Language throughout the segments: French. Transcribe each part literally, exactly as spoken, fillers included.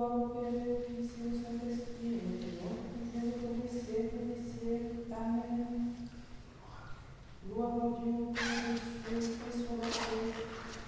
Gloire au Père et au Fils et au Saint-Esprit, maintenant, toujours, dans les siècles des siècles. Amen. Gloire à Dieu, au Père des cieux, et sur la terre,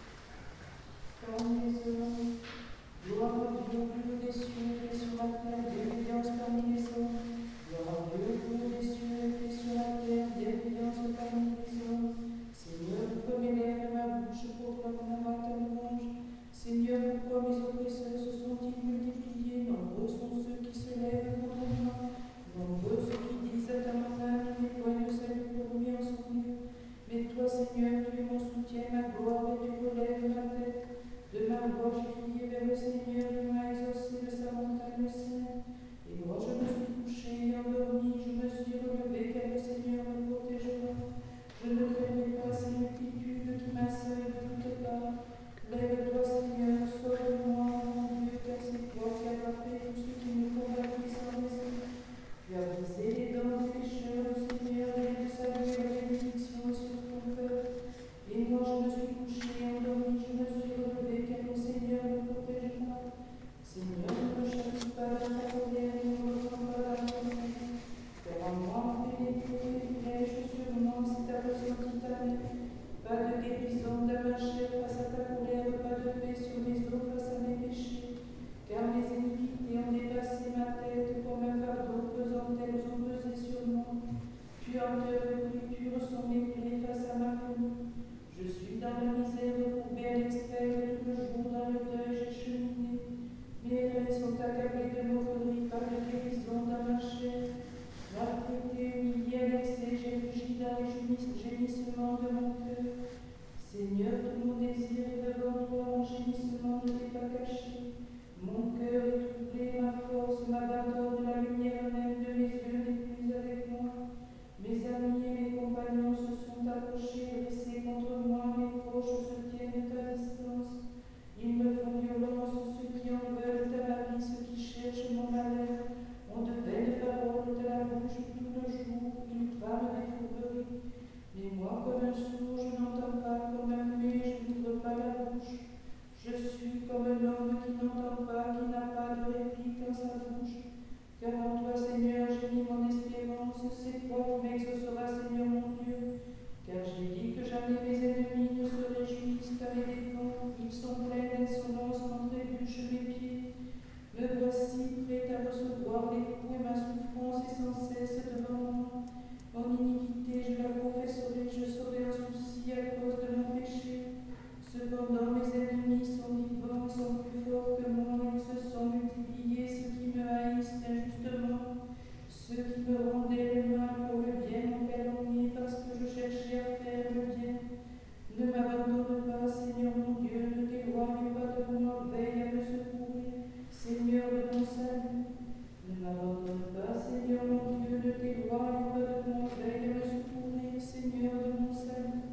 parmi les hommes. Gloire à Dieu, au plus haut des cieux, et sur la terre, bienveillance parmi les hommes. Gloire à Dieu, au plus haut des cieux, et sur la terre, bienveillance parmi les hommes. Seigneur, pourquoi mes lèvres et ma bouche proclament ta louange? Seigneur, pourquoi mes oppresseurs se sont-ils multipliés? Nombreux sont ceux qui se lèvent contre moi. Nombreux ceux qui disent à ta main, il n'est point de salut pour lui en son lieu. Mais toi, Seigneur, tu es mon soutien, ma gloire, et tu relèves ma tête. De ma voix, j'ai crié vers le Seigneur, il m'a exaucé de sa montagne sainte. Et moi, je me suis couché et endormi, je me suis relevé, car le Seigneur me protégera. Je ne craignais pas ces multitudes qui m'assaillent de toutes parts. Lève-toi, Seigneur, sauve-moi, mon Dieu, car c'est toi qui as frappé tous ceux qui me combattent sans raison. Tu as brisé les dents des pécheurs, Seigneur, et de saluer la bénédiction sur ton peuple. Et moi, je me suis couché et endormi, je me suis relevé, car le Seigneur me protégera. Seigneur, ne me châtie pas dans ta colère, et ne me retiens pas dans ton amour. Car en moi, pénétrer les flèches sur moi, c'est ta ressenti ta main. Pas de guérison de ma chair face à ta colère, pas de paix sur mes os face à mes péchés. Car mes iniquités ont dépassé ma tête, comme un fardeau pesant, elles ont pesé sur moi. Puanteur et pourriture sont mes plaies face à ma folie. Je suis dans la misère, recourbée à l'extrême, tout le jour dans le deuil j'ai cheminé. Mes reins sont accablés de moquerie, pas de guérison dans ma chair. Maltraité, humilié à l'excès, j'ai rugi dans les gémissements de mon cœur. Seigneur, tout mon désir est devant toi, mon gémissement ne t'est pas caché. Mon cœur est troublé, ma force m'abandonne, la lumière même de mes yeux n'est plus avec moi. Mes amis et mes compagnons se sont approchés, dressés contre moi, mes proches se tiennent à distance. Ils me font violence, ceux qui en veulent à ma vie, ceux qui cherchent mon malheur. On de belles paroles de la bouche tout le jour, ils trament des fourberies. Mais moi, comme un sourd, je n'entends pas, comme un muet, je n'ouvre pas la bouche. Je suis comme un homme qui n'entend pas, qui n'a pas de réplique dans sa bouche. Car en toi, Seigneur, j'ai mis mon espérance, c'est toi qui m'exauceras, Seigneur mon Dieu. Car j'ai dit que jamais mes ennemis ne se réjouissent à mes dépens, ils sont pleins d'insolence quand trébuchent mes pieds. Me voici prêt à recevoir les coups et ma souffrance est sans cesse devant moi. Mon iniquité, je la confesserai, je serai en souci à cause de mon péché. Cependant, mes ennemis sont vivants, sont plus forts que moi, ils se sont multipliés, ceux qui me haïssent injustement. Ceux qui me rendaient le mal pour le bien m'ont calomnié parce que je cherchais à faire le bien. Ne m'abandonne pas, Seigneur mon Dieu, ne t'éloigne pas de moi, veille à me secourir, Seigneur de mon salut. Ne m'abandonne pas, Seigneur mon Dieu, ne t'éloigne pas de moi, veille à me secourir, Seigneur de mon salut.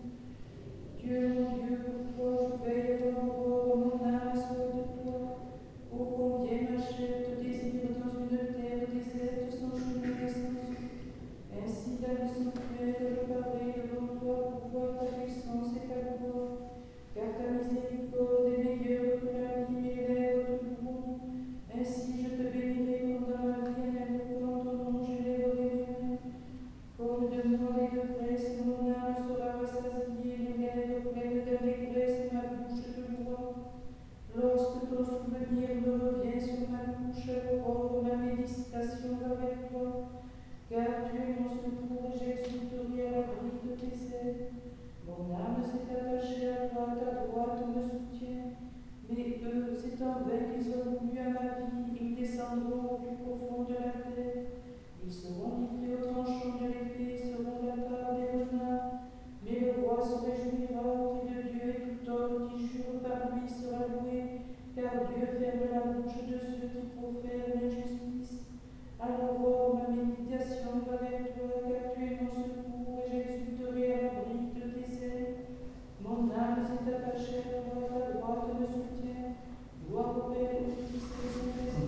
Dieu mon Dieu, pourquoi je veille à ton bord, mon âme a soif de toi. Ô combien ma chair te désire dans une terre déserte sans chemin et sans eau. Ainsi dans le sanctuaire je parlerai devant toi pour voir ta puissance et ta gloire. Car ta miséricorde est meilleure que la vie, mes lèvres te loueront. Ainsi je te bénirai pendant ma vie, en invoquant ton nom, je lèverai mes mains. Comme de moi les détresses, mon âme sera rassasiée, les lèvres pleines d'allégresse, ma bouche te louera. Lorsque ton souvenir me revient sur ma bouche, l'aurore, ma méditation va vers toi. Car tu es mon secours et j'exulterai à l'abri de tes ailes. Mon âme s'est attachée à toi, ta droite me soutient. Mais eux, c'est en vain qu'ils ont voulu à ma vie, ils descendront au plus profond de la terre. Ils seront livrés au tranchant de l'épée, seront la part des renards. Mais le roi se réjouira auprès de Dieu et tout homme qui jure par lui sera loué, car Dieu ferme la bouche de ceux qui profèrent l'injustice. À l'aurore, ma méditation va vers toi, car tu es mon secours et j'exulterai à l'abri de tes ailes. Mon âme s'est attachée à toi, ta droite me soutient. Gloire au Père, au Fils et au Saint-Esprit.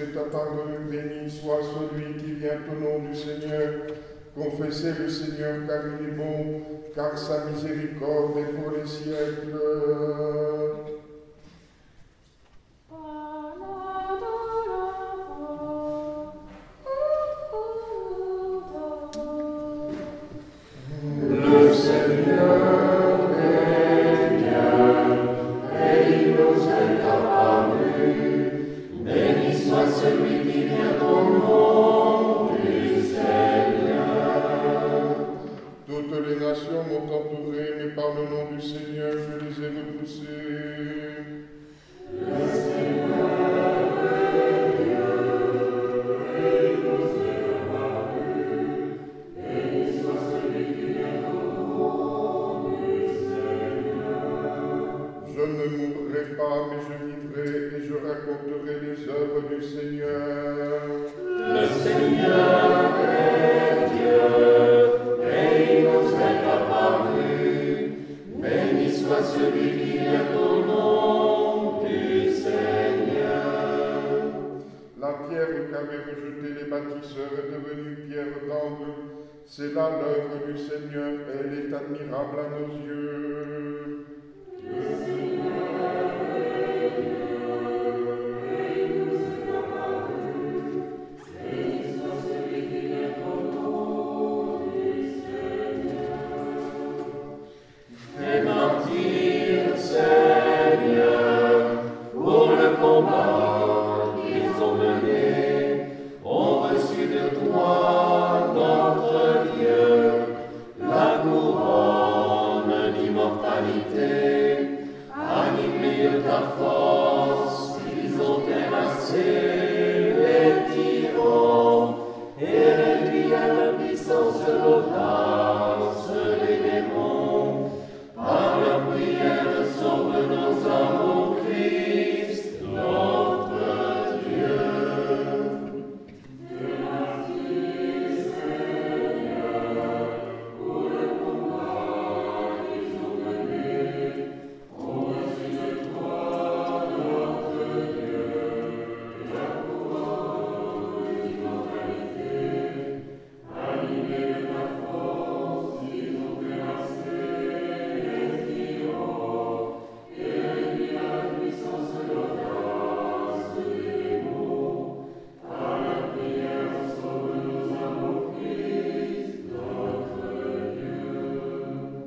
est apparu, béni soit celui qui vient au nom du Seigneur. Confessez le Seigneur car il est bon, car sa miséricorde est pour les siècles. Le Seigneur est Dieu, et il nous est apparu. Béni soit celui qui vient au nom du Seigneur. Toutes les nations m'ont entouré, mais par le nom du Seigneur, je les ai repoussés. Le Seigneur est Dieu, et il nous est apparu. Béni soit celui qui vient au nom du Seigneur. Je ne mourrai pas, mais je vivrai, et je raconterai les œuvres du Seigneur. Le Seigneur est Dieu, et il nous est apparu. Béni soit celui qui vient au nom du Seigneur. La pierre qu'avaient rejetée les bâtisseurs est devenue pierre d'angle. C'est là l'œuvre du Seigneur, elle est admirable à nos yeux. Le Seigneur est Dieu, et il nous est apparu. Béni soit celui qui vient au nom du Seigneur. Des martyrs, Seigneur, pour le combat qu'ils ont mené, ont reçu de toi, notre Dieu, la couronne d'immortalité. Animés de ta force, ils ont terrassé les tyrans et réduit à la puissance de l'audace les démons. Par leur prière, sauve nos âmes au Christ, notre Dieu. Merci, Seigneur, pour le combat qu'ils ont mené. On reçut de toi, notre Dieu, la couronne d'immortalité. Animés de ta force, ils ont terrassé les tyrans et réduit à la puissance de l'audace des démons. Par la prière, sauve nos âmes au Christ, notre Dieu.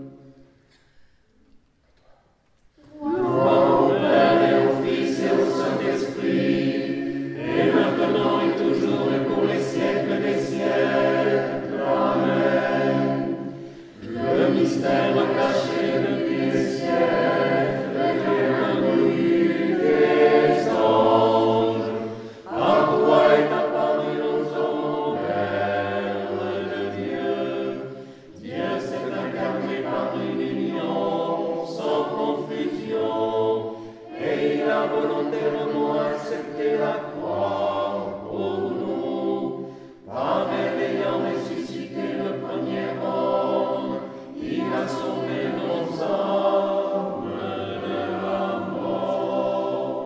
Gloire au Père et au Fils et au Saint-Esprit, et maintenant et toujours et pour les siècles des siècles. Amen. Le mystère caché depuis les siècles est connu des anges. À toi est apparu aux hommes de Dieu. Dieu s'est incarné par une union sans confusion, et il a volontairement accepté la croix pour nous. Par elle ayant ressuscité le premier homme, il a sauvé nos âmes de la mort.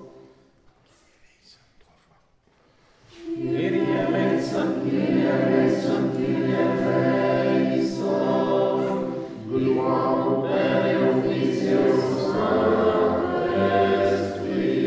Kyrie eleison, Kyrie eleison, Kyrie eleison. Gloire au Père et au Fils et au Saint-Esprit.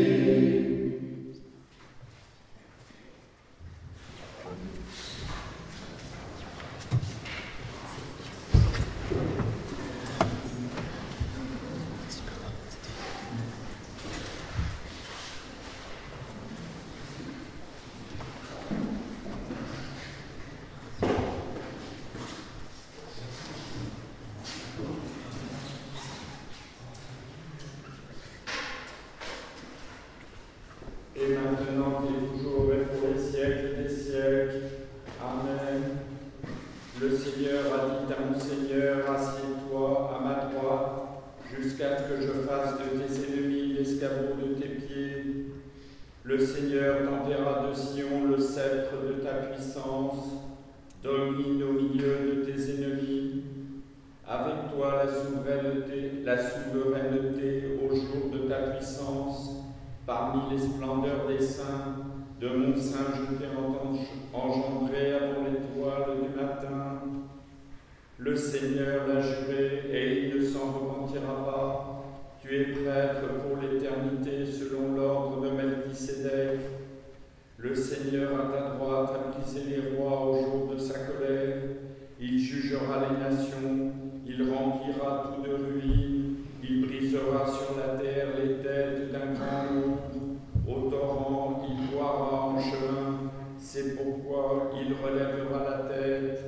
Et maintenant, et toujours et pour les siècles des siècles. Amen. Le Seigneur a dit à mon Seigneur, assieds-toi à ma droite, jusqu'à ce que je fasse de tes ennemis l'escabeau de tes pieds. Le Seigneur t'enverra de Sion le sceptre de ta puissance, domine au milieu de tes ennemis. Avec toi la souveraineté, la souveraineté au jour de ta puissance, parmi les splendeurs des saints, De mon sein, je t'ai engendré avant l'étoile du matin. Le Seigneur l'a juré et il ne s'en repentira pas. Tu es prêtre pour l'éternité selon l'ordre de Melchisédek. Le Seigneur à ta droite a brisé les rois au jour de sa colère. Il jugera les nations, il remplira tout de ruines, il brisera sur la terre les têtes d'un grand nombre. Au torrent, il boira en chemin, c'est pourquoi il relèvera la tête.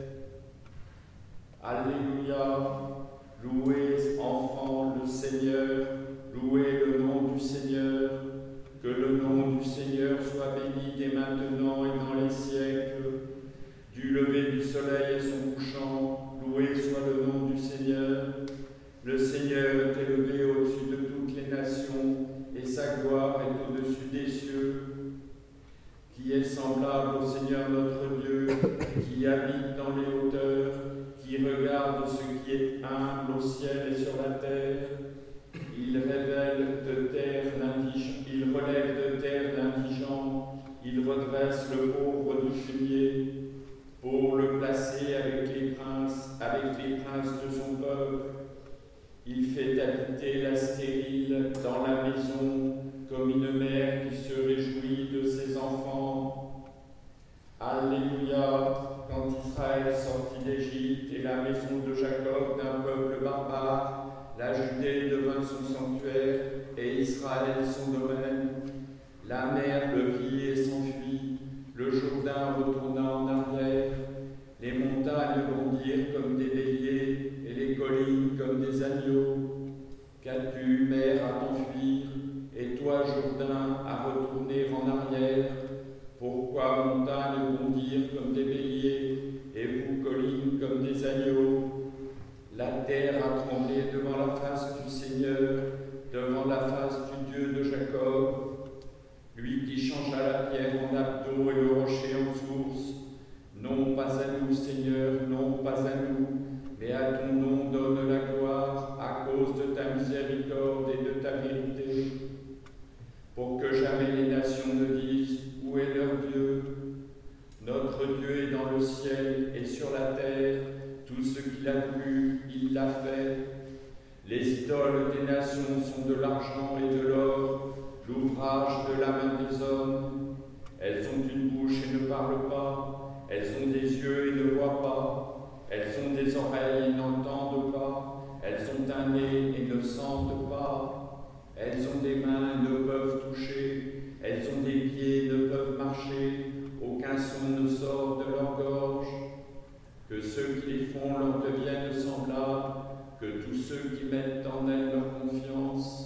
Alléluia, louez, enfants, le Seigneur, louez le nom du Seigneur. Que le nom du Seigneur soit béni dès maintenant et dans les siècles. Du lever du soleil et son couchant, loué soit le nom du Seigneur. Le Seigneur est élevé au-dessus de toutes les nations, et sa gloire est au-dessus des cieux. Qui est semblable au Seigneur notre Dieu, qui habite dans les hauteurs, qui regarde ce qui est humble au ciel et sur la terre. Il révèle de terre l'indigent, il relève de terre l'indigent, il redresse le pauvre du fumier, pour le placer avec les princes, avec les princes de son peuple. Il fait habiter la stérile dans la maison, comme une mère qui se réjouit de ses enfants. Alléluia, quand Israël sortit d'Égypte et la maison de Jacob d'un peuple barbare, la Judée devint son sanctuaire et Israël son domaine. La mer le vit et s'enfuit, le Jourdain retourna en arrière, les montagnes bondirent comme des béliers et les collines comme des agneaux. Qu'as-tu, mer, à t'enfuir, et toi, Jourdain, à retourner en arrière? Pourquoi montagnes bondir comme des béliers et vous, collines, comme des agneaux? La terre a tremblé devant la face du Seigneur, devant la face du Dieu de Jacob. Lui qui changea la pierre en nappe d'eau et le rocher en source. Non pas à nous, Seigneur, non pas à nous, mais à ton nom donne la gloire à cause de ta miséricorde et de ta vérité. Pour que jamais les nations ne disent « Où est leur Dieu ?» Notre Dieu est dans le ciel et sur la terre, tout ce qu'il a voulu, il l'a fait. Les idoles des nations sont de l'argent et de l'or, l'ouvrage de la main des hommes. Elles ont une bouche et ne parlent pas, elles ont des yeux et ne voient pas, elles ont des oreilles et n'entendent pas, elles ont un nez et ne sentent pas, elles ont des mains et ne peuvent toucher, elles ont des pieds et ne peuvent marcher, aucun son ne sort de leur gorge. Que ceux qui les font leur deviennent semblables, que tous ceux qui mettent en elles leur confiance.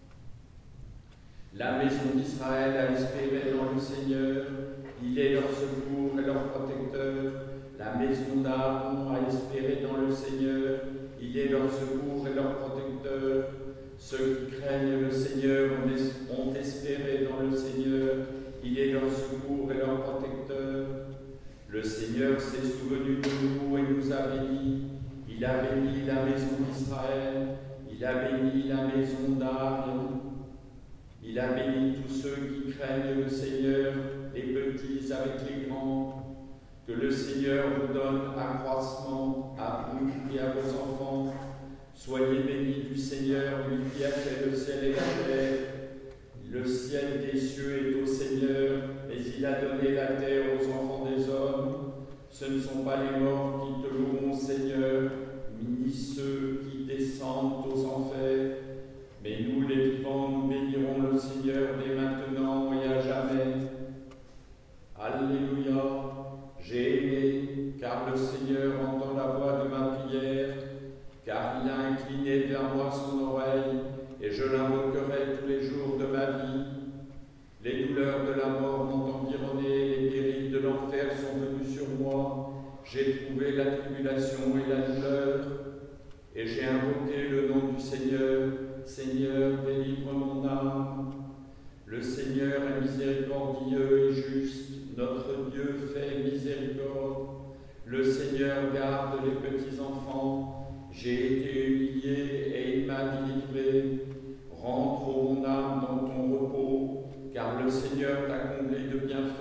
La maison d'Israël a espéré dans le Seigneur, il est leur secours et leur protecteur. La maison d'Aaron a espéré dans le Seigneur, il est leur secours et leur protecteur. Ceux qui craignent le Seigneur ont espéré dans le Seigneur, il est leur secours et leur protecteur. Le Seigneur s'est souvenu de nous et nous a bénis. Il a béni la maison d'Israël, il a béni la maison d'Aaron. Il a béni tous ceux qui craignent le Seigneur, les petits avec les grands. Que le Seigneur vous donne accroissement à vous et à vos enfants. Soyez bénis du Seigneur, lui qui a fait le ciel et la terre. Le ciel des cieux est au Seigneur, mais il a donné la terre aux enfants des hommes. Ce ne sont pas les morts qui te loueront, Seigneur, ni ceux qui descendent aux enfers. Mais nous, les vivants, nous bénirons le Seigneur dès maintenant et à jamais. Alléluia, j'ai aimé, car le Seigneur entend la voix de ma prière, car il a incliné vers moi son oreille, et je l'invoquerai tous les jours de ma vie. Les douleurs de la mort m'ont environné, les périls de l'enfer sont venus sur moi. J'ai trouvé la tribulation et la douleur, et j'ai invoqué le nom du Seigneur. Seigneur, délivre mon âme. Le Seigneur est miséricordieux et juste, notre Dieu fait miséricorde. Le Seigneur garde les petits enfants. J'ai été humilié et il m'a délivré. Rentre, ô mon âme, dans ton repos, car le Seigneur t'a comblé de bienfaits.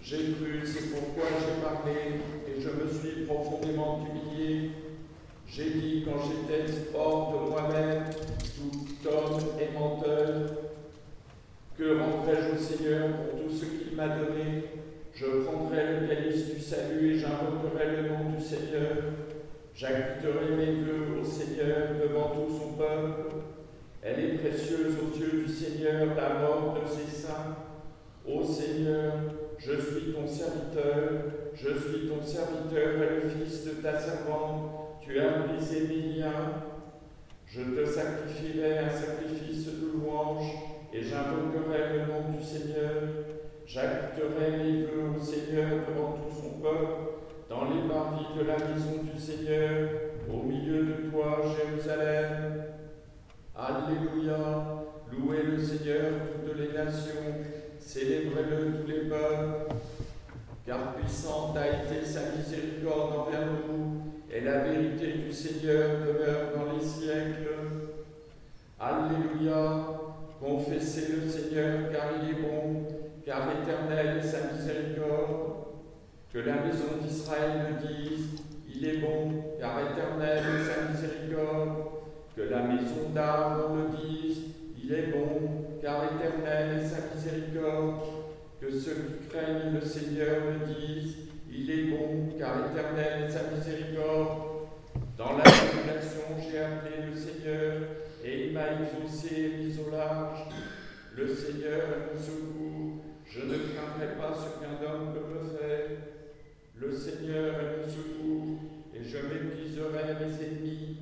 J'ai cru, c'est pourquoi j'ai parlé, et je me suis profondément humilié. J'ai dit quand j'étais hors de moi-même, tout homme est menteur. Que rendrai-je au Seigneur pour tout ce qu'il m'a donné? Je prendrai le calice du salut et j'invoquerai le nom du Seigneur. J'acquitterai mes vœux au Seigneur devant tout son peuple. Elle est précieuse aux yeux du Seigneur, la mort de ses saints. Ô Seigneur, je suis ton serviteur, je suis ton serviteur et le fils de ta servante. Tu as brisé mes liens. Je te sacrifierai un sacrifice de louange et j'invoquerai le nom du Seigneur. J'acquitterai mes vœux au Seigneur devant tout son peuple, dans les parvis de la maison du Seigneur, au milieu de toi, Jérusalem. Alléluia, louez le Seigneur toutes les nations, célébrez-le tous les peuples, car puissante a été sa miséricorde envers nous, et la vérité du Seigneur demeure dans les siècles. Alléluia, confessez le Seigneur, car il est bon, car éternelle est sa miséricorde. Que la maison d'Israël le dise, il est bon, car éternelle est sa miséricorde. Que la maison d'Aaron le dise, il est bon, car éternelle est sa miséricorde. Que ceux qui craignent le Seigneur le disent, il est bon, car éternelle est sa miséricorde. Dans la tribulation, j'ai appelé le Seigneur, et il m'a exaucé et mis au large. Le Seigneur est mon secours, je ne craindrai pas ce qu'un homme peut me faire. Le Seigneur est mon secours, et je mépriserai mes ennemis.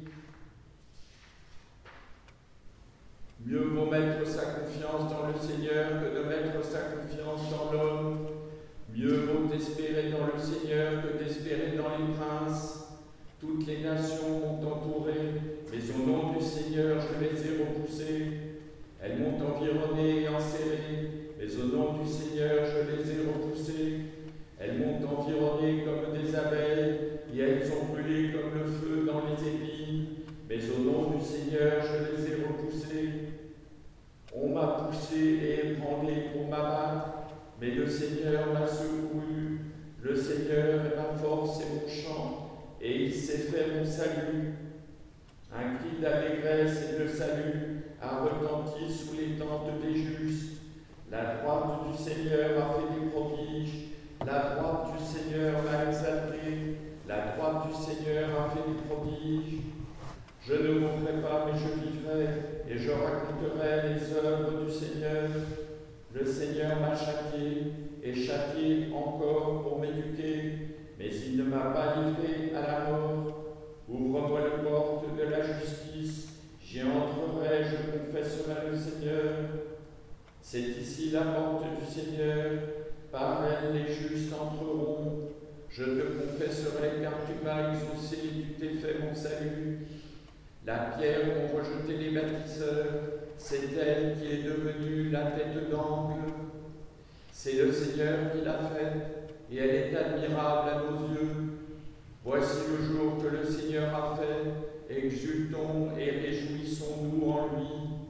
Mieux vaut mettre sa confiance dans le Seigneur que de mettre sa confiance dans l'homme. Mieux vaut espérer dans le Seigneur que d'espérer dans les princes. Toutes les nations m'ont entouré, mais au nom du Seigneur je les ai repoussées. Elles m'ont environné et enserré, mais au nom du Seigneur je les ai repoussées. Elles m'ont environné comme des abeilles, et elles ont brûlé comme le feu dans les épines, mais au nom du Seigneur je les ai repoussées. On m'a poussé et ébranlé pour m'abattre, mais le Seigneur m'a secouru. Le Seigneur est ma force et mon chant, et il s'est fait mon salut. Un cri d'allégresse et de salut a retenti sous les tentes des justes. La droite du Seigneur a fait des prodiges, la droite du Seigneur m'a exalté, la droite du Seigneur a fait des prodiges. Je ne mourrai pas, mais je vivrai, et je raconterai les œuvres du Seigneur. Le Seigneur m'a châtié, et châtié encore pour m'éduquer, mais il ne m'a pas livré à la mort. Ouvre-moi les portes de la justice, j'y entrerai, je confesserai le Seigneur. C'est ici la porte du Seigneur, par elle les justes entreront. Je te confesserai car tu m'as exaucé, tu t'es fait mon salut. La pierre qu'ont rejetée les bâtisseurs, c'est elle qui est devenue la tête d'angle. C'est le Seigneur qui l'a faite, et elle est admirable à nos yeux. Voici le jour que le Seigneur a fait, exultons et réjouissons-nous en lui.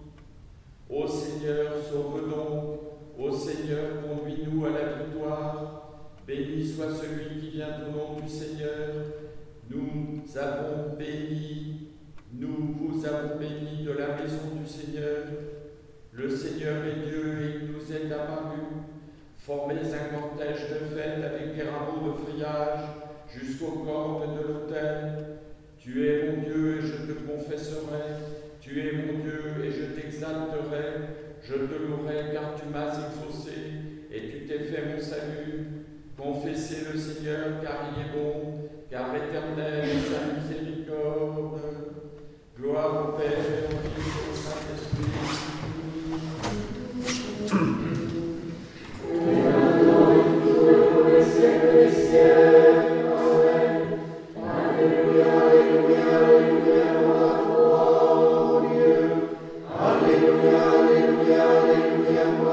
Ô Seigneur, sauve donc, ô Seigneur, conduis-nous à la victoire. Béni soit celui qui vient au nom du Seigneur. Nous avons béni, nous vous avons béni de la maison du Seigneur. Le Seigneur est Dieu et il nous est apparu. Formez un cortège de fête avec des rameaux de feuillage jusqu'aux cornes de l'autel. Tu es mon Dieu et je te confesserai. Tu es mon Dieu et je t'exalterai. Je te louerai car tu m'as exaucé et tu t'es fait mon salut. Confessez le Seigneur car il est bon, car éternelle est sa miséricorde. Gloire au Père et au Fils et au Saint-Esprit.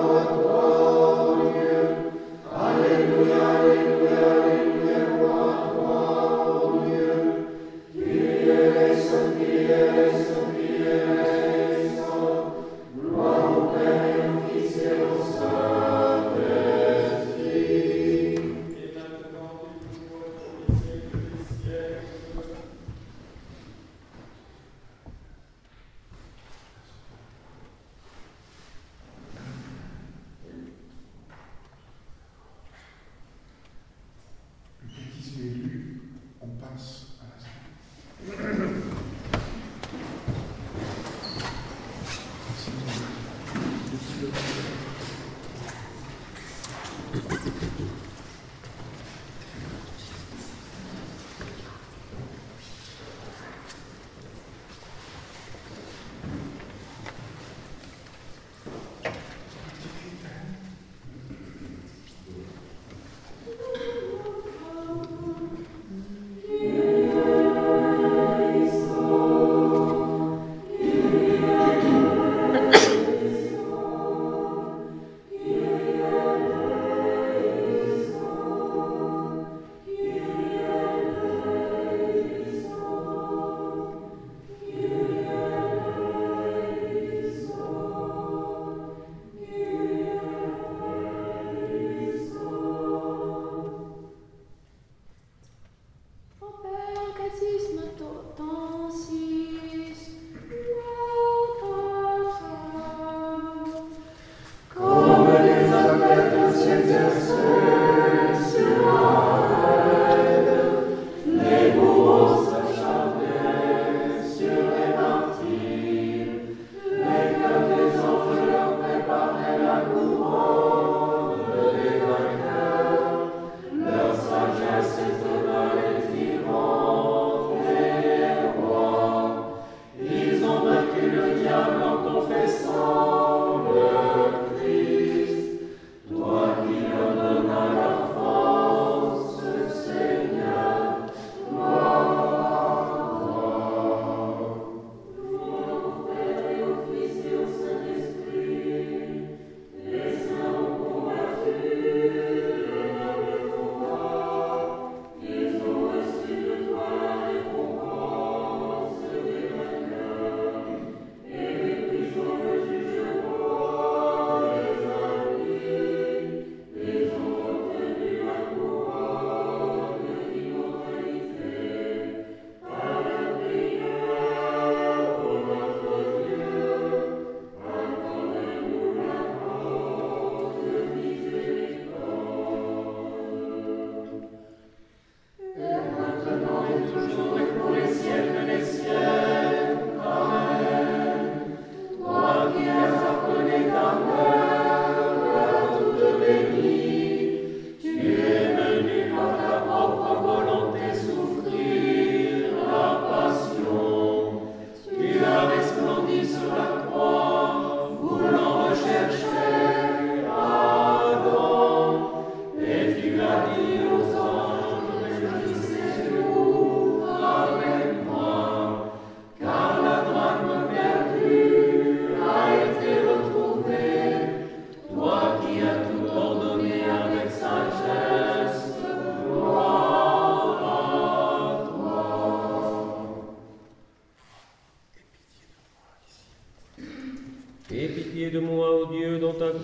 Alléluia, Alléluia, Alléluia, Alléluia,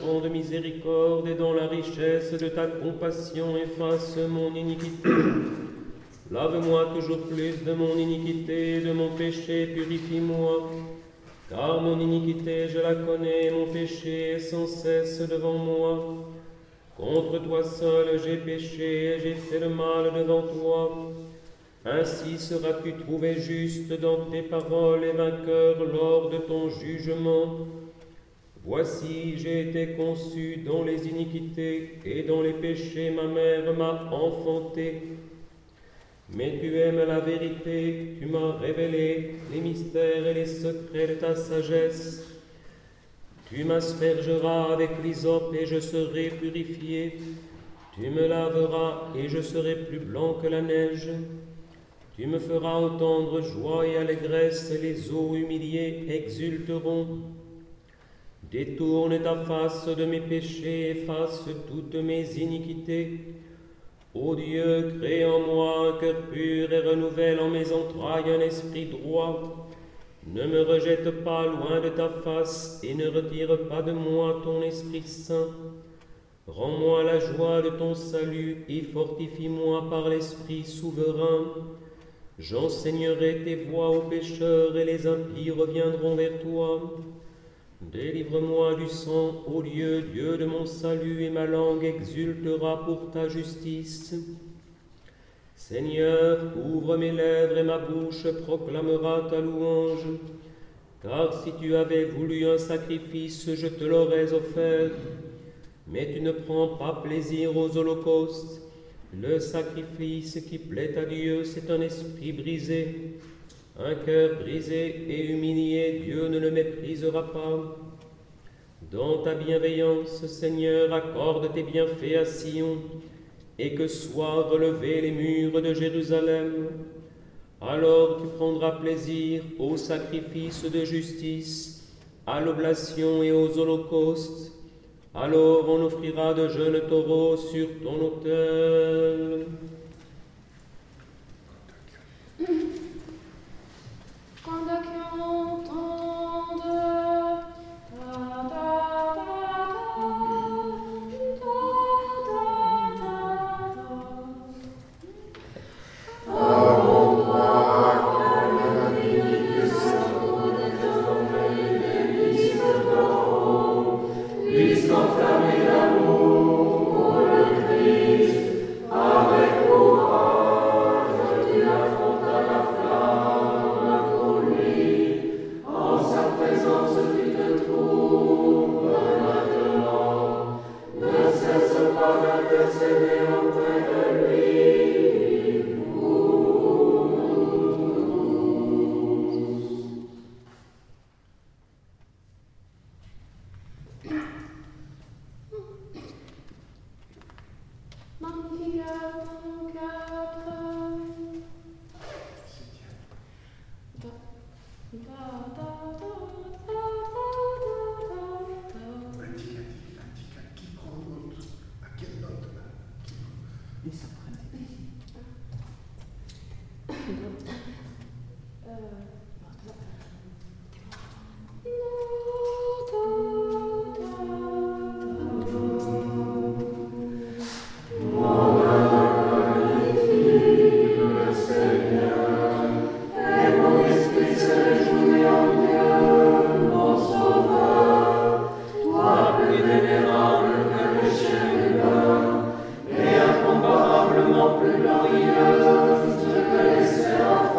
grande miséricorde et dans la richesse de ta compassion efface mon iniquité. Lave-moi toujours plus de mon iniquité, de mon péché purifie-moi. Car mon iniquité, je la connais, mon péché est sans cesse devant moi. Contre toi seul j'ai péché et j'ai fait le mal devant toi. Ainsi seras-tu trouvé juste dans tes paroles et vainqueur lors de ton jugement. Voici, j'ai été conçu dans les iniquités et dans les péchés ma mère m'a enfanté. Mais tu aimes la vérité, tu m'as révélé les mystères et les secrets de ta sagesse. Tu m'aspergeras avec l'hysope et je serai purifié. Tu me laveras et je serai plus blanc que la neige. Tu me feras entendre joie et allégresse, et les eaux humiliées exulteront. Détourne ta face de mes péchés, efface toutes mes iniquités. Ô Dieu, crée en moi un cœur pur et renouvelle en mes entrailles un esprit droit. Ne me rejette pas loin de ta face et ne retire pas de moi ton Esprit Saint. Rends-moi la joie de ton salut et fortifie-moi par l'Esprit souverain. J'enseignerai tes voies aux pécheurs et les impies reviendront vers toi. Délivre-moi du sang, ô Dieu, Dieu de mon salut, et ma langue exultera pour ta justice. Seigneur, ouvre mes lèvres et ma bouche proclamera ta louange. Car si tu avais voulu un sacrifice, je te l'aurais offert. Mais tu ne prends pas plaisir aux holocaustes. Le sacrifice qui plaît à Dieu, c'est un esprit brisé. Un cœur brisé et humilié, Dieu ne le méprisera pas. Dans ta bienveillance, Seigneur, accorde tes bienfaits à Sion, et que soient relevés les murs de Jérusalem. Alors tu prendras plaisir aux sacrifices de justice, à l'oblation et aux holocaustes. Alors on offrira de jeunes taureaux sur ton autel. Plus glorieuse que les seraphins.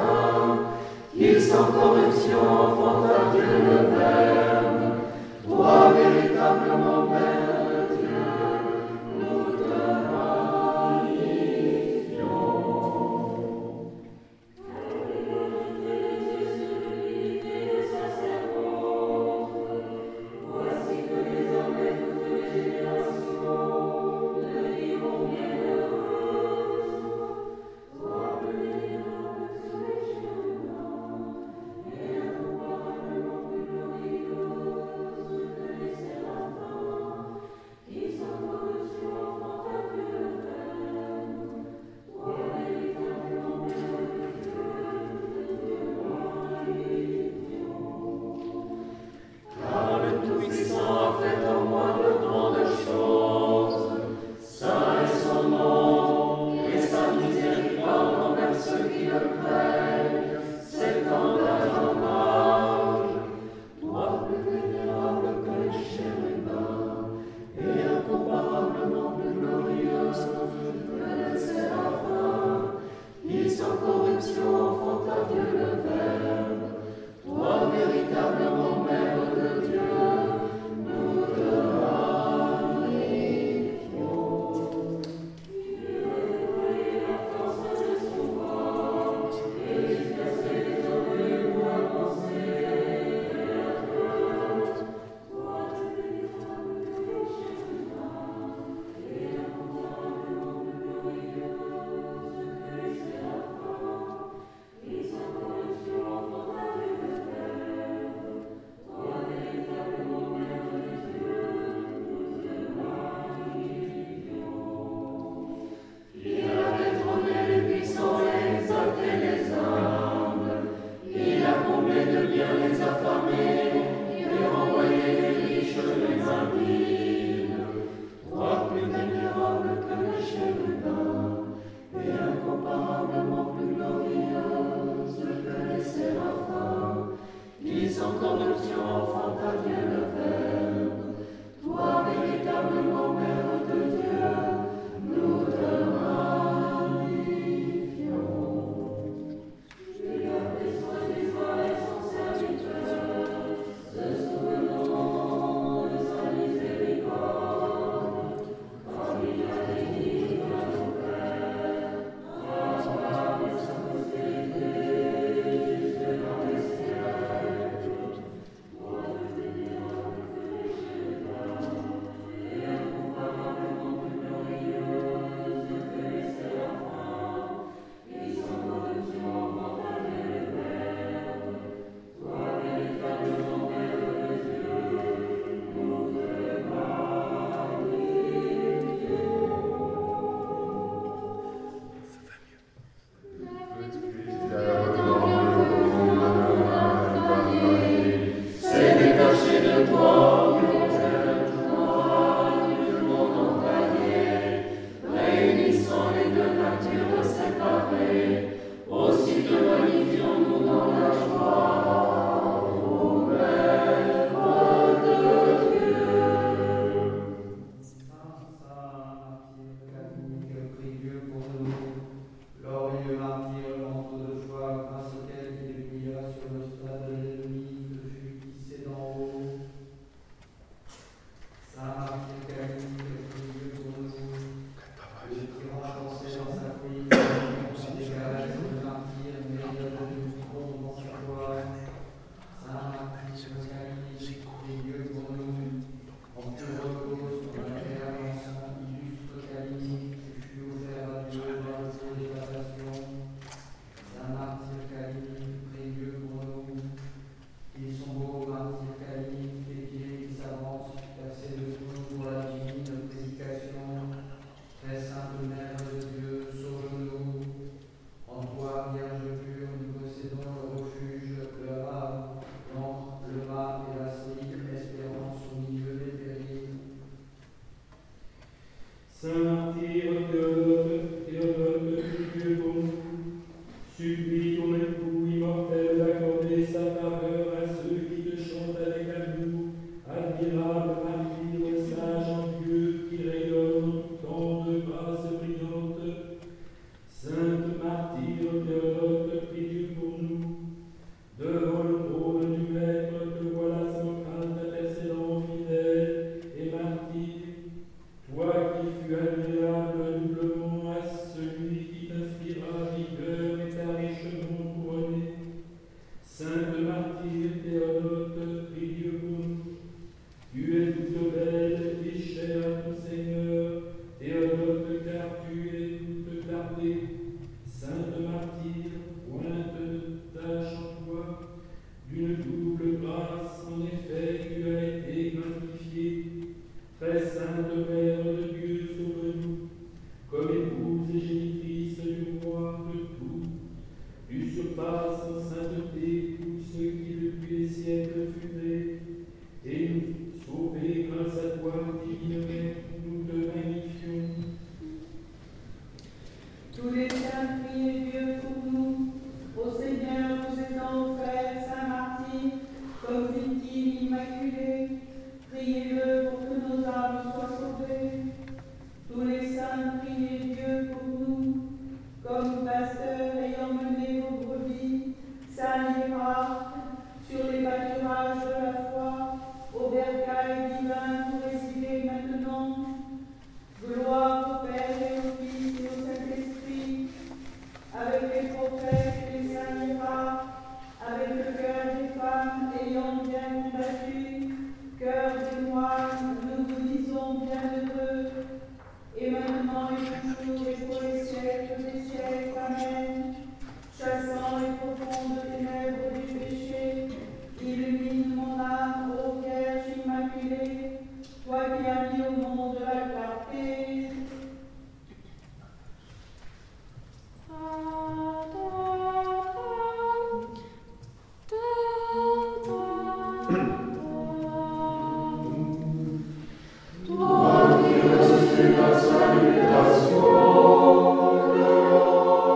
Toi qui reçus la salutation,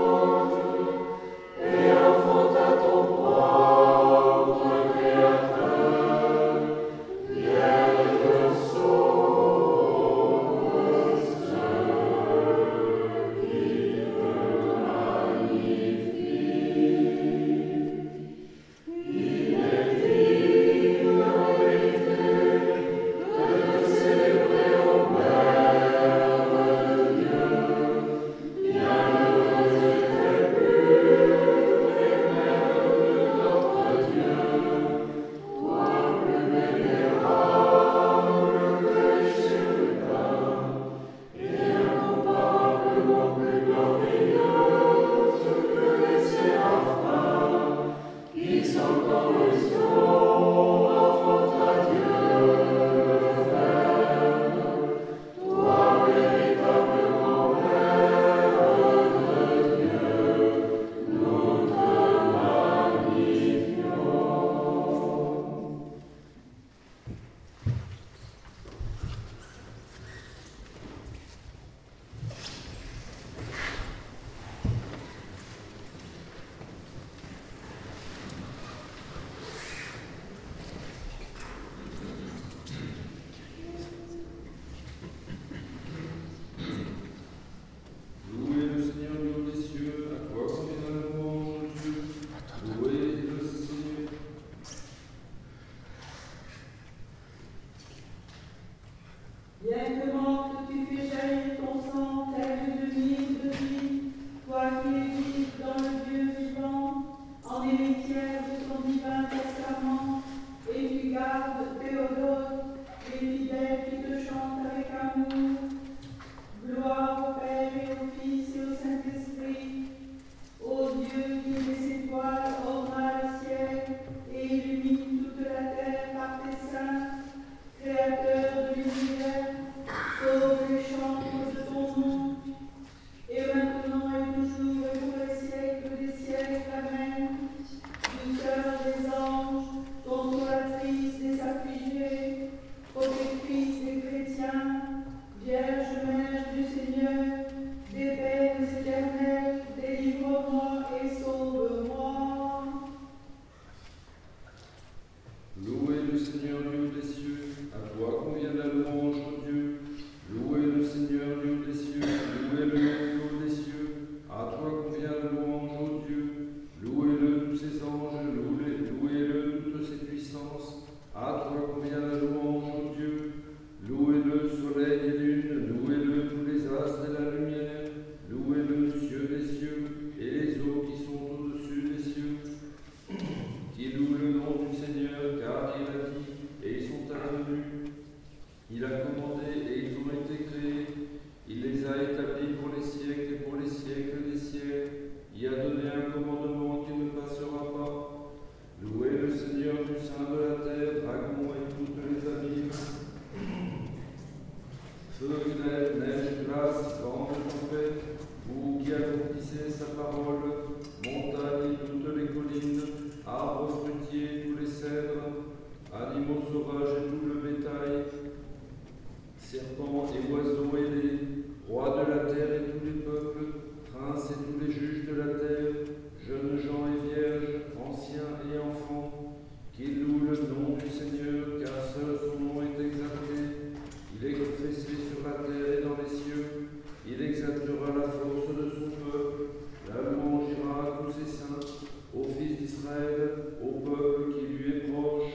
a établis pour les siècles et pour les siècles des siècles. Il a donné un commandement qui ne passera pas. Louez le Seigneur du sein de la terre, dragons et toutes les abîmes. Feu, grêle, neige, glace, vent de tempête, vous qui accomplissez sa parole, montagnes et toutes les collines, arbres fruitiers, tous les cèdres, animaux sauvages et tout le bétail, serpents et oiseaux ailés, rois de la terre et tous les peuples, princes et tous les juges de la terre, jeunes gens et vierges, anciens et enfants, qui louent le nom du Seigneur, car seul son nom est exalté. Il est confessé sur la terre et dans les cieux. Il exaltera la force de son peuple. La louange ira à tous ses saints, aux fils d'Israël, au peuple qui lui est proche.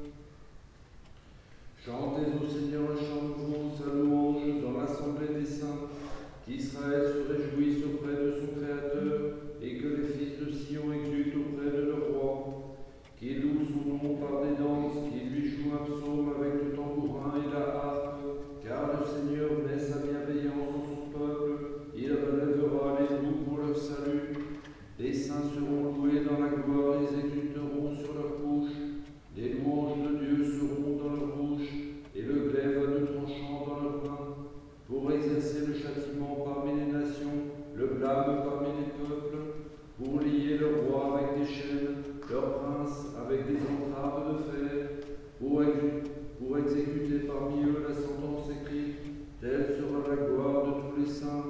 Chantez au Seigneur un chant nouveau, sa louange dans l'assemblée des saints. Qu'Israël se réjouisse auprès de son Créateur et que les fils de Sion exultent auprès de leur roi. Qu'il loue son nom par des danses, qu'il lui joue un psaume avec le tambourin et la harpe, car le Seigneur met sa bienveillance en son peuple, il relèvera les loups pour leur salut. Les saints seront loués dans la gloire, ils exulteront sur leur bouche. Les louanges de Dieu seront dans leur bouche, et le glaive à deux tranchants dans leurs mains, pour exercer le châtiment parmi les nations, le blâme parmi les peuples, pour lier le roi avec des chaînes, leur prince avec des entraves de fer, pour, ex- pour exécuter parmi eux la sentence écrite. Telle sera la gloire de tous les saints.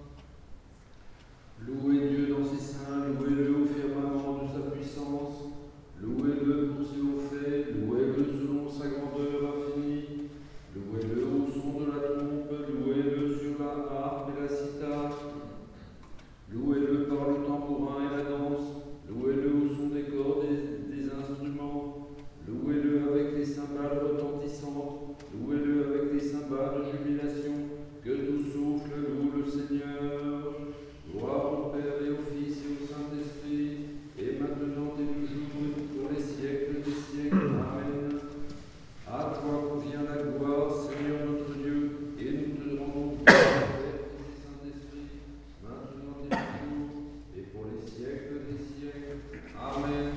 Louez Dieu dans ses saints, louez-le au firmament de sa puissance, louez-le pour ses hauts faits, louez-le selon sa grandeur infinie, louez-le au son de la trompe, louez-le sur la harpe et la cithare, louez-le par le tambourin et la danse, louez-le au son des cordes et des instruments, louez-le avec les cymbales retentissantes, louez-le avec les cymbales de jubilation, que tout souffle loue le Seigneur. Gloire au Père et au Fils et au Saint-Esprit, et maintenant et toujours et pour les siècles des siècles. Amen. À toi convient la gloire, Seigneur notre Dieu, et nous te rendons gloire, Père, Fils et Saint-Esprit, maintenant et toujours et pour les siècles des siècles. Amen.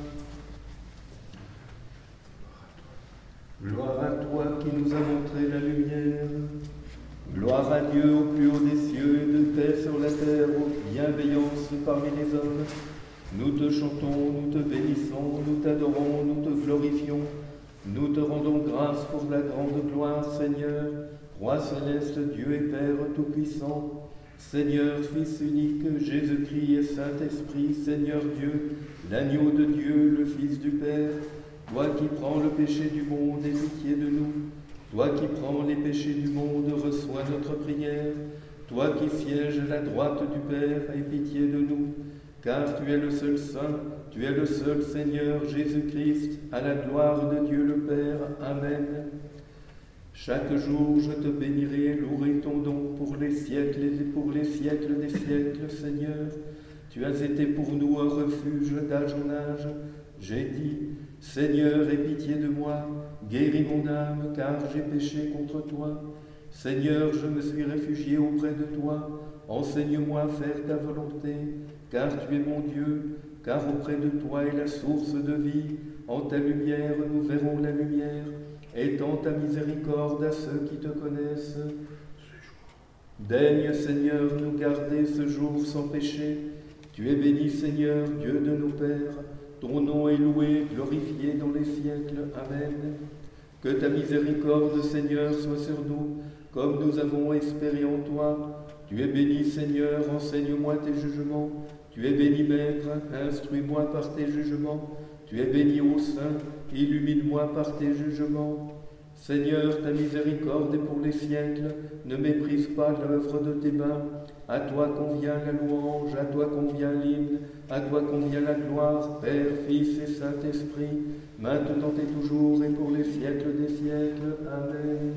Gloire à toi qui nous a montré la lumière. Gloire à Dieu au plus haut des cieux et de paix sur la terre, bienveillance parmi les hommes. Nous te chantons, nous te bénissons, nous t'adorons, nous te glorifions. Nous te rendons grâce pour la grande gloire, Seigneur, Roi céleste, Dieu et Père tout-puissant. Seigneur, Fils unique, Jésus-Christ et Saint-Esprit, Seigneur Dieu, l'agneau de Dieu, le Fils du Père, toi qui prends le péché du monde, aie pitié de nous. Toi qui prends les péchés du monde, reçois notre prière. Toi qui sièges à la droite du Père, aie pitié de nous. Car tu es le seul Saint, tu es le seul Seigneur Jésus-Christ, à la gloire de Dieu le Père. Amen. Chaque jour je te bénirai et louerai ton nom pour les siècles et pour les siècles des siècles, Seigneur. Tu as été pour nous un refuge d'âge en âge. J'ai dit, Seigneur, aie pitié de moi, guéris mon âme, car j'ai péché contre toi. Seigneur, je me suis réfugié auprès de toi, enseigne-moi à faire ta volonté, car tu es mon Dieu, car auprès de toi est la source de vie. En ta lumière, nous verrons la lumière. Étends ta miséricorde à ceux qui te connaissent. Daigne, Seigneur, nous garder ce jour sans péché. Tu es béni, Seigneur, Dieu de nos pères. Ton nom est loué, glorifié dans les siècles. Amen. Que ta miséricorde, Seigneur, soit sur nous, comme nous avons espéré en toi. Tu es béni, Seigneur, enseigne-moi tes jugements. Tu es béni, Maître, instruis-moi par tes jugements. Tu es béni, ô Saint, illumine-moi par tes jugements. Seigneur, ta miséricorde est pour les siècles, ne méprise pas l'œuvre de tes mains. À toi convient la louange, à toi convient l'hymne, à toi convient la gloire, Père, Fils et Saint-Esprit, maintenant et toujours et pour les siècles des siècles. Amen.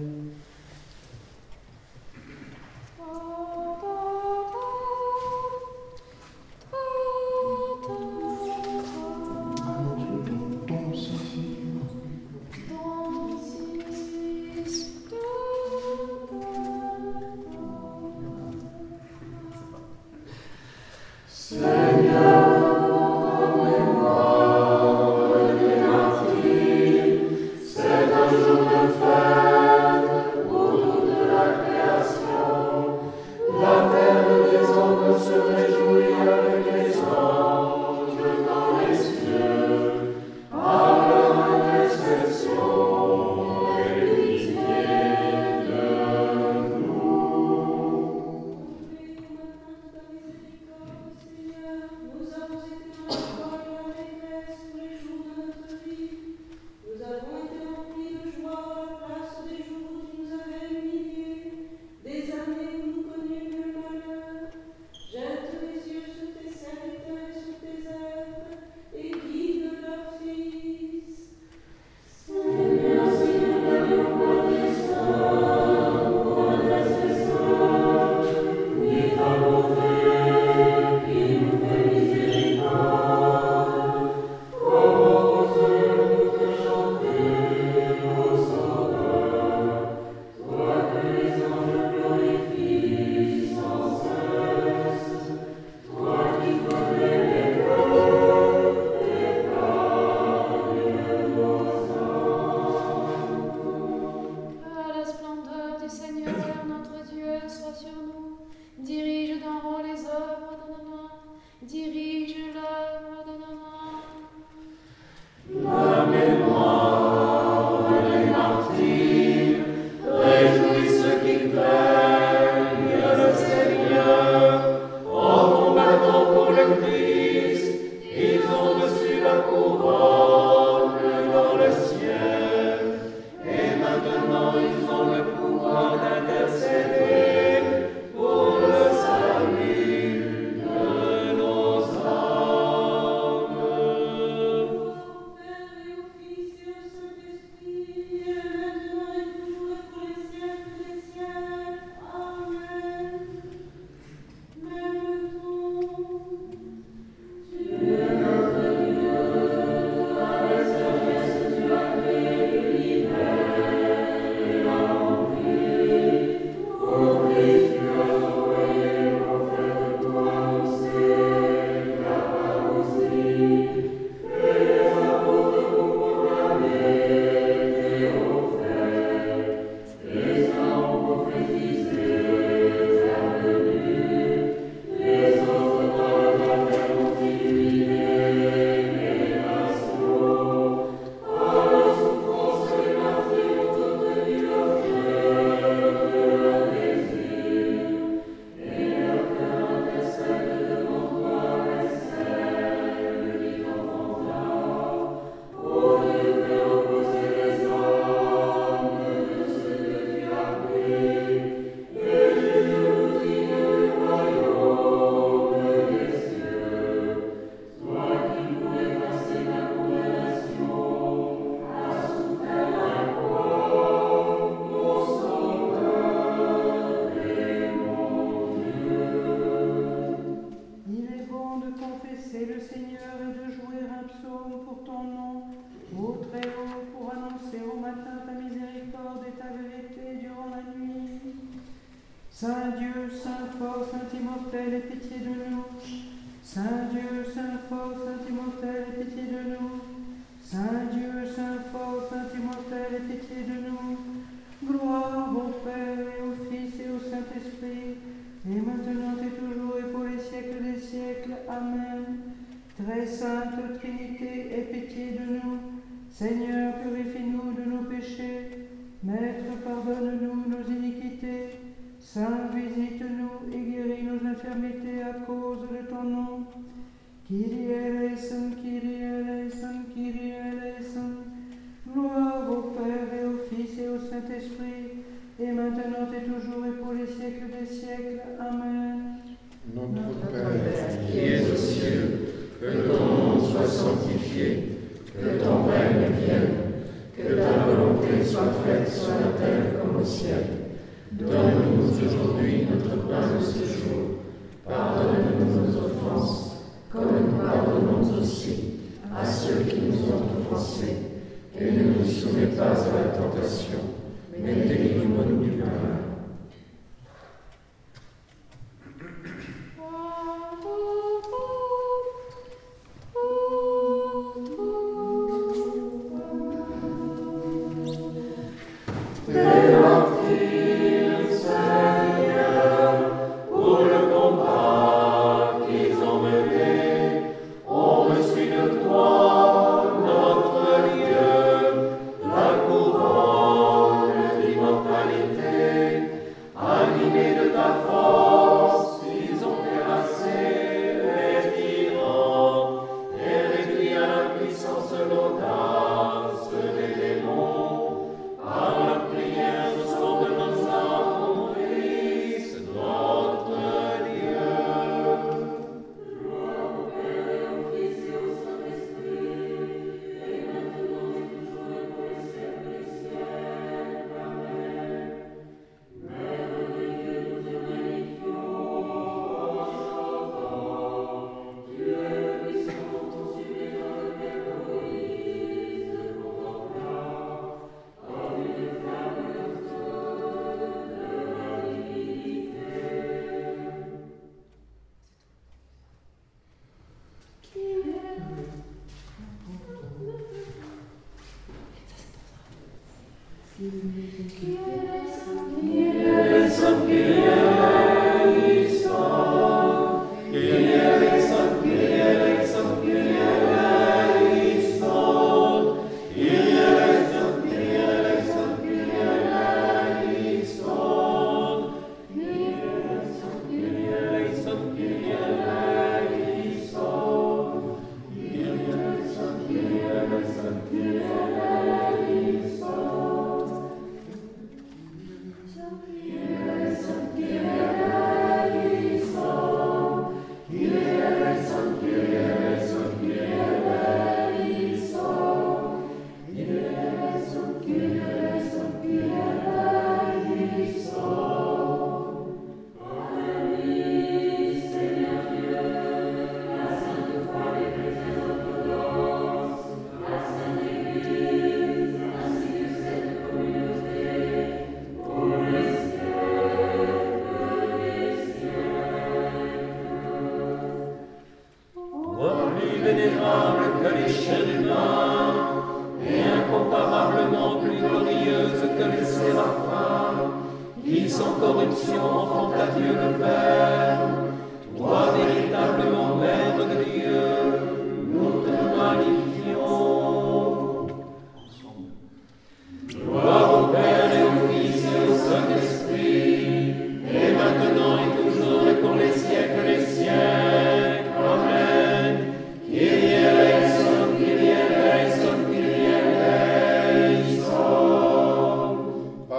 Dieu, Saint fort, Saint immortel, aie pitié de nous. Saint Dieu, Saint fort, Saint immortel, aie pitié de nous. Saint Dieu, Saint fort, Saint immortel, aie pitié de nous. Gloire au Père et au Fils et au Saint-Esprit, et maintenant et toujours et pour les siècles des siècles. Amen. Très sainte Trinité, aie pitié de nous. Seigneur, purifie-nous de nos péchés. Maître, pardonne-nous nos iniquités. Saint, visite-nous et guéris nos infirmités à cause de ton nom. Kyrie eleison, Kyrie eleison, Kyrie eleison. Gloire au Père et au Fils et au Saint-Esprit, et maintenant et toujours et pour les siècles des siècles. Amen. Notre Père, qui es aux cieux, que ton nom soit sanctifié, que ton règne vienne, que ta volonté soit faite sur la terre comme au ciel. Donne-nous aujourd'hui notre pain de ce jour. Pardonne-nous nos offenses, comme nous pardonnons aussi à ceux qui nous ont offensés. Et ne nous soumets pas à la tentation, mais délivre-nous du mal.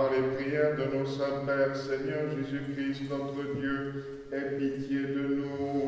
Seigneur Jésus-Christ, notre Dieu, aie pitié de nous.